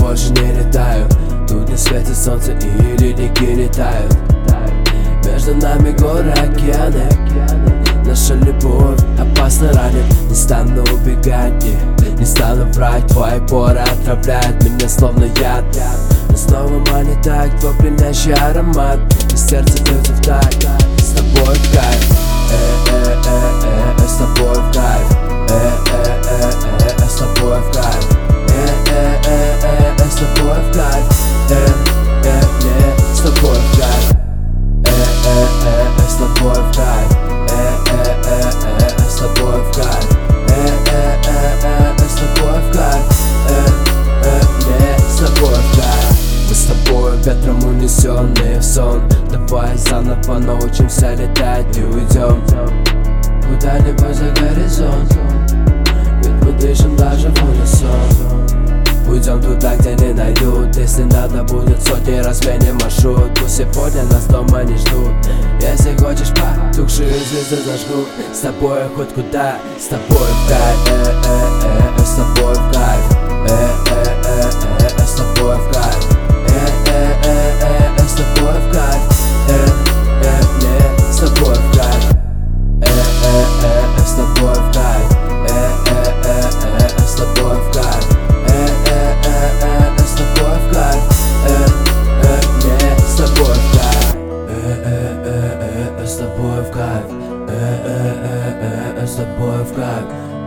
больше не летаю. Тут не светит солнце и ледники не тают. Между нами горы, океаны. Наша любовь опасно ранит. Не стану убегать, не стану врать. Твои поры отравляют меня словно яд. Но снова манит так твой пьянящий аромат. И сердце бьется в такт. С тобой в кайф. С тобой в кайф. С тобой в кайф. С тобой в кайф. С тобой в кайф. С тобой в кайф. С тобой в кайф. С тобой в кайф. С тобой в кайф. Мы с тобой ветром унесенные в сон. Давай заново научимся летать и уйдем куда-нибудь за горизонт. Ведь мы дышим даже в унисон. Уйдем туда, где не найдут. Если надо будет сотни раз сменим маршрут. Пусть сегодня нас дома не ждут. Если хочешь потухшие звезды зажгут. С тобой хоть куда, с тобой в кайф. С тобой в кайф. С тобой в кайф. С тобой в кайф. С тобой в кайф. С тобой в кайф. С тобой в кайф. С тобой в кайф. С тобой в кайф. С тобой в кайф. С тобой в кайф.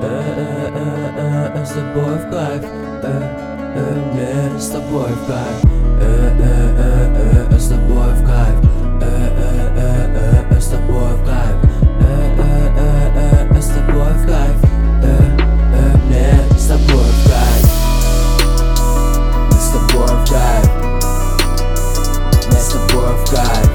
С тобой в кайф. С тобой в кайф. С тобой в кайф. С тобой в кайф. С тобой в кайф. С тобой в кайф. С тобой в кайф. С тобой в кайф.